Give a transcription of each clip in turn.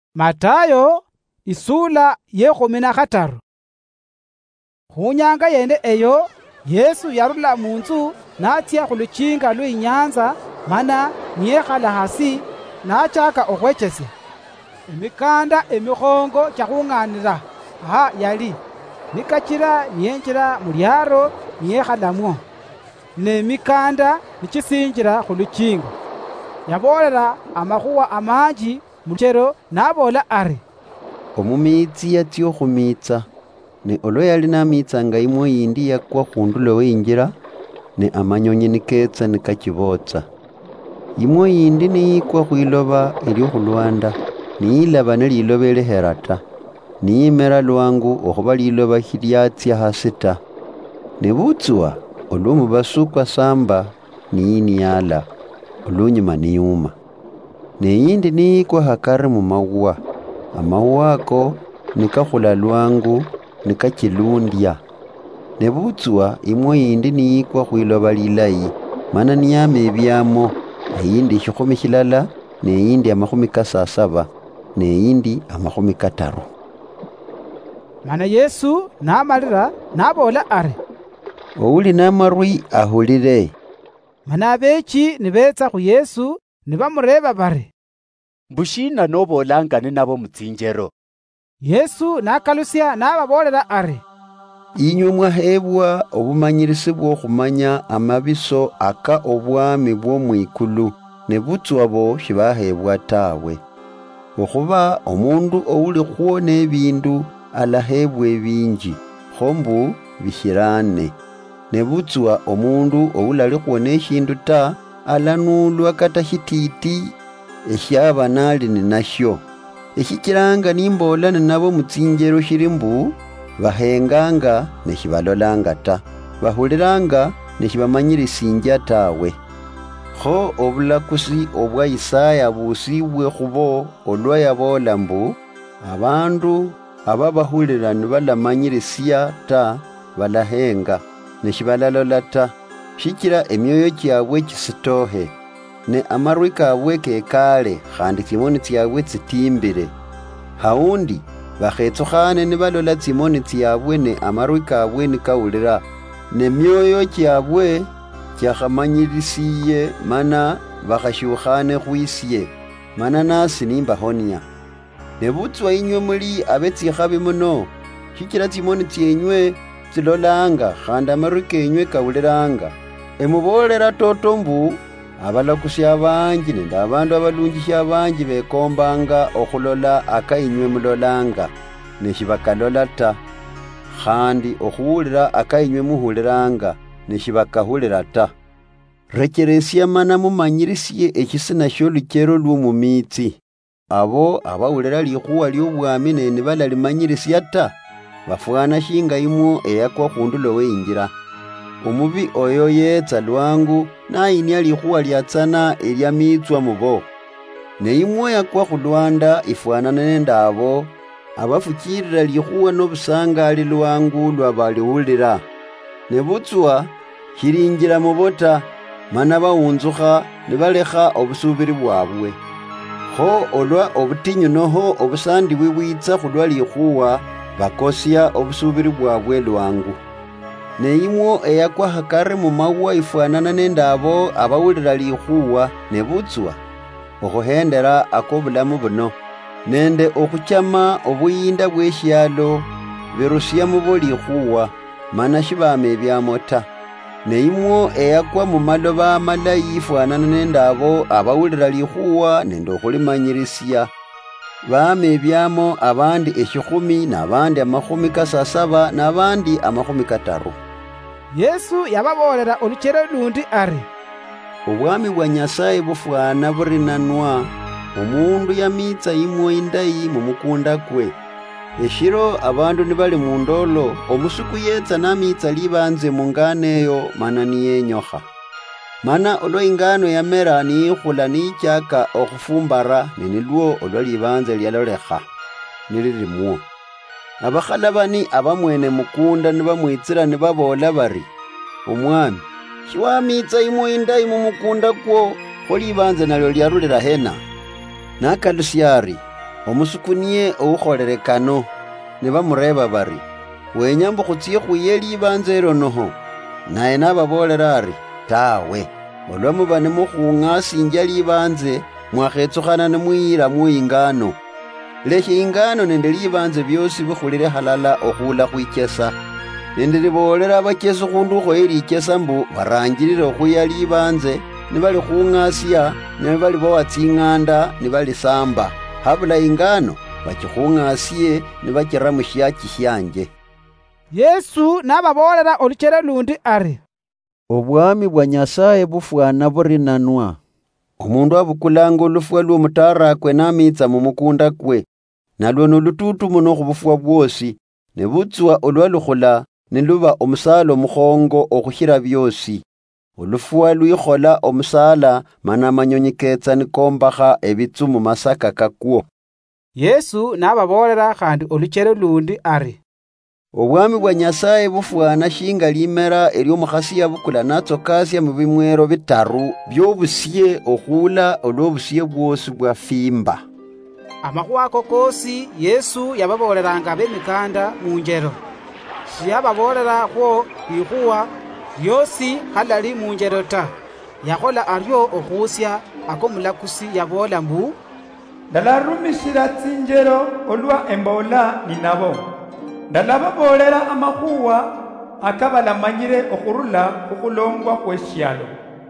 Matayo isula yekhumina khataru. Khunyanga yende eyo Yesu yarula munzu natya khuluchinga lw'inyanza mana niyekhala hasi nachaka okhwechesya. Emikanda emikhongo chakhung'anira aha yali nikachira niyenjira mulyaro niyekhalamwo nemikanda nichisinjira khuluchinga. Yabolera amakhuwa amanji muchero nabola ari omumitsi yatya okhumitsa ne olwo yali namitsanga imwe yindi yakwa khundulo w'injira ne amanyonyi niketsa nikachibotsa. Imwe yindi niyikwa khwiloba elyokhulwanda niyilaba neliloba elihera ta niyimera lwangu okhuba liloba lyatsya hasi ta nebutsuwa olw'omubasu kwasamba niyiniyala olunyuma niyuma. Neyindi niyikwa hakari mu mawuwa amawuwa ako nikakhula lwangu nikachilundya. Nebutsuwa imwe yindi niyikwa khwiloba lilayi mana niyama ebyamo eyindi 10 neyindi 7 neyindi 3. Mana Yesu namalira nabola ari ouli n'amarwi ahulire. Mana abechi nibetsa khu Yesu nibamureba bari mbushina nobolangane nabo mutsinjero. Yesu nakalusya nababolera ari inywe mwahebwa obumanyirisi bw'okhumanya amabiso aka obwami bw'omwikulu ne butsuwa bo shibahebwa tawe. Okhuba omundu ouli khwona ebindu alahebwa ebinji khombu bishirane ne butsuwa omundu oulali khwona eshindu ta alanulwa kata shititi eshyaba nali ninashyo. Eshikiranga nimbolane nabo mutsinjero shiri mbu bahenganga neshibalolanga ta bahuliranga neshibamanyirisinja tawe. Kho obulakusi obwa Isaya busibwe khubo olwa yabola mbu abandu ababahulira nibalamanyirisya ta balahenga neshibalalola ta shikira emyoyo kyabwe kisitohe ne amarwi kabwe kekale khandi tsimoni tsyabwe tsitimbire. Haundi bakhetsukhane nibalola tsimoni tsyabwe ne amarwi kabwe nikawulira ne myoyo kyabwe kyakhamanyirisiye mana bakhashukhane khwisye mana nasi nimbahonya. Nebutsuwa inywe muli abetsikhabi muno shikira tsimoni tsyenywe tsilolanga khandi amarwi kenywe kawuliranga. Emubolera toto mbu abalakusi abanji nende abandu abalungishi abanji bekombanga okhulola aka inywe mulolanga neshibakalola ta khandi okhuwulira aka inywe muhuliranga neshibakahulira ta. Recheresya mana mumanyirisye ekisina sh'oluchero lw'omumitsi. Abo abawulira likhuwa ly'obwami neni balalimanyirisya ta bafwana shinga imwo eyakwa khundulo w'injira. Omubi oyo yetsa lwangu nayinya likhuwa lyatsana elyamitswa mubo. Neimwe yakwa khulwanda ifwanana nende abo abafukirira likhuwa n'obusangali lwangu lwabaliwulira. Nebutsuwa shirinjira mubo ta mana bawunzukha nibalekha obusubiri bwabwe. Kho olwa obutinyu noho obusandibwi bwitsa khulwa likhuwa bakosya obusubiri bwabwe lwangu. Neimwo eyakwa hakari mu mawuwa ifwanana nende abo abawulira likhuwa nebutsuwa okhuhendera ak'obulamu buno nende okhuchama obuyinda bw'eshyalo birusya mubo likhuwa mana shibama ebyamo ta. Neimwo eyakwa mu maloba amalayi ifwanana nende abo abawulira likhuwa nende okhulimanyirisya bama ebyamo abandi 10 n'abandi 7 n'abandi 3. Yesu yababolera oluchero lundi ari obwami bwa Nyasaye bufwana burinanwa omundu yamitsa imwe indayi mu mukunda kwe. Eshiro abandu nibali mu ndolo omusuku yetsa namitsa libanze mu ngano eyo mana niyenyokha. Mana olwo ingano yamera niyikhula niyichaka okhufumbara nenilwo olwo libanze lyalolekha nilirimwo. Abakhalabani abamwene mukunda nibamwitsira nibabola bari omwami shiwamitsa imwe indayi mu mukunda kwo kho libanze nalyo lyarulira hena. Nakalusya ari omusukuniye oukholele kano. Ne bamureba bari, wenya mbu khutsiye khuye libanze elo noho? Naye nababolera ari, tawe, olwa muba nimukhung'asinja libanze, mwakhetsukhana nimwiyilamo ingano. Lekhe ingano nende libanze byosi bikhulile halala okhula khwichesa. Nende libolera abachesi khundu ukhoye lichesa mbu barangilile okhuya libanze, nibali khung'asya, nibali bowa tsing'anda, nibali samba. Habula ingano, bachikhung'asye, nibachira mushaki syanje. Yesu nababolera oluchele lundi ari, obwami bwa Nyasaye bufwana burinanwa. Omundu abukulanga olufwa lw'omutarakwe namitsa mu mukunda kwe, nalwo nolututu muno khubufwa bwosi, ne butswa olwalukhula niluba omusala omukhongo okhushira byosi. Olufwa lwikhola omusala mana amanyonyi ketsa nikombakha ebitsu mu masaka kakwo. Yesu nababolera khandi oluchele lundi ari, obwami bwa Nyasaye bufwana shinga limera ery'omukhasi yabukula natsokasya mu bimwero bitaru by'obusye okhula olw'obusye bwosi bwa fimba. Amakhuwa ako kosi Yesu yababoleranga b'emikanda munjelo. Siyababolera khwo ikhuwa lyosi halali munjelo ta. Yakhola aryo okhusya akomulakusi yabola mbu, ndalarumishira tsinjero olwa embola ninabo. Ndalababolera amakhuwa akabalamanyire okhurula khukhulongwa khweshyalo.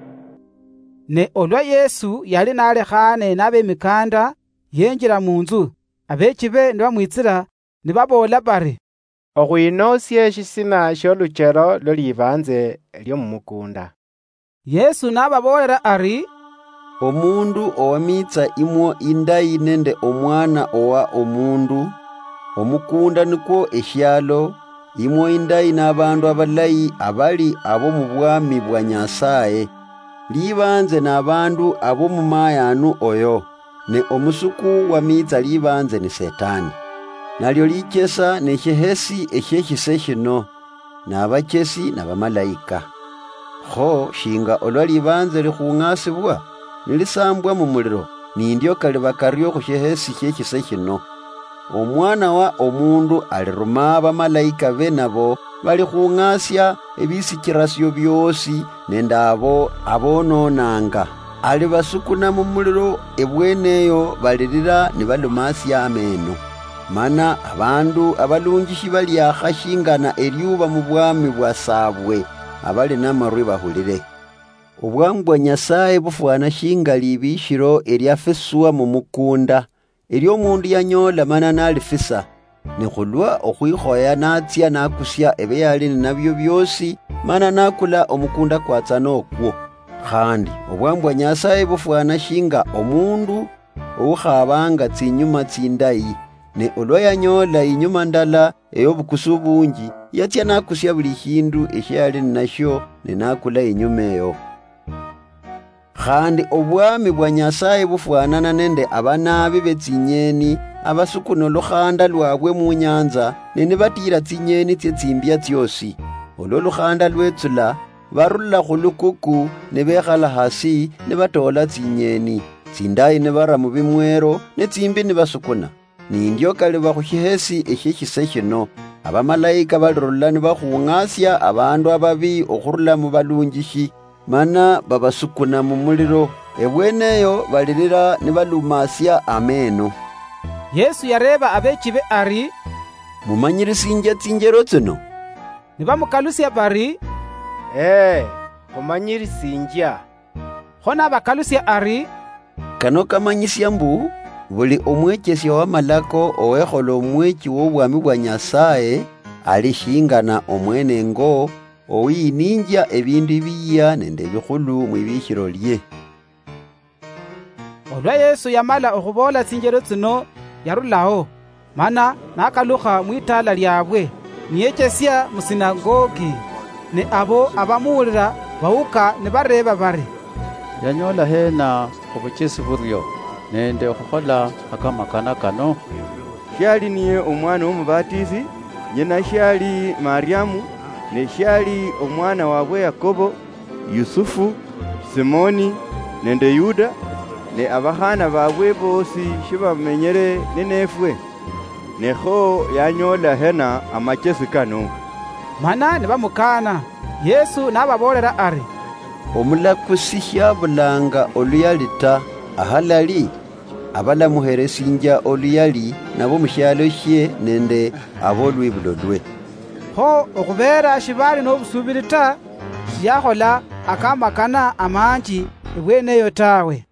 Ne olwa Yesu yali nalekhane n'ab'emikanda yenjira munzu, abechibe nibamwitsira nibabola bari, okhwinosye shisina sh'oluchelo lw'olibanze ly'omumukunda. Yesu nababolera ari, omundu owamitsa imwo indayi nende omwana owa omundu, omukunda nikwo eshyalo, imwo indayi n'abandu abalayi abali abo mu bwami bwa Nyasaye. Libanze n'abandu abo mu mayanu oyo, ne omusuku wamitsa libanze ni Setani. Nalyo lichesa neshihesi eshyeshise shino, n'abachesi n'abamalayika. Kho shinga olwa libanze likhung'asibwa, nilisambwa mu muliro, nindyo kaliba karyo khushihesi shyeshise shino. Omwana wa omundu aliruma abamalayika be nabo bali khung'asya ebisikirasyo byosi nende abo abononanga. Alibasukuna mu muliro, ebweneyo balirira nibalumasya ameno. Mana abandu abalungishi balyakha shingana eryuba mu bwami bwa sabwe, abali n'amarwi bahulire. Obwami bwa Nyasaye bufwana shinga libishiro eryafiswa mu mukunda, ery'omundu yanyola mana nalifisa, nikhulwa okhwikhoya natsya nakusya ebe yali ninabyo byosi, mana nakula omukunda kwatsa nokwo. Khandi obwami bwa Nyasaye bufwana shinga omundu oukhabanga tsinyuma tsindayi, ne olwa yanyola inyuma ndala ey'obukusu bungi, yatsya nakusya buli shindu eshyali ninasho ninakula inyuma eyo. Khandi obwami bwa Nyasaye bufwanana nende abanabi betsinyeni abasukuna olukhanda lwabwe mu nyanza, nenibatira tsinyeni tsye tsimbya tsiosi. Olwo lukhanda lwetsula barula khulukuku nebekhala hasi nebatola tsinyeni, tsindayi nebara mu bimwero netsimbi nebasukuna. Nindyo kaliba khushihesi eshyeshise shino, abamalayika balirula nibakhung'asya abandu ababi okhurula mu balungishi, mana babasukuna mu muliro, ebweneyo balirira nibalumasya ameno. Yesu yareba abechibe ari, mumanyirisinja tsinjero tsino? Nibamukalusya bari, khumanyirisinja. Khona bakalusya ari, kano kamanyisya mbu buli omwechesya w'amalako owekhola omwechi w'obwami bwa Nyasaye ali shingana omwene ngo owininja ebindu ebiya nende ebikhulu mwibishiro lye. Olwa Yesu yamala okhubola tsinjero tsino yarulaho, mana nakalukha mwitala lyabwe niyechesya mu sinagogi, ne abo abamuwulira bawuka nibareba bari, yanyola hena obuchesi buryo nende okhukhola akamakana kano? Shyali niye omwana w'omubatizi, nyina shyali Mariamu, ne shyali omwana wabwe Yakobo, Yusufu, Simoni nende Yuda, ne abakhana babwe bosi shibamenyere ninefwe, nekho yanyola hena amachesi kano. Mana ne bamukana. Yesu nababolera ari, omulakusi shabulanga oluyali ta, ahalali abalamuheresinja oluyali nabo mushyalo she nende abolwibulo lwe. ho okubera shibali n'obusubiri ta, yakhola akamakana amanji ebweneyo tawe.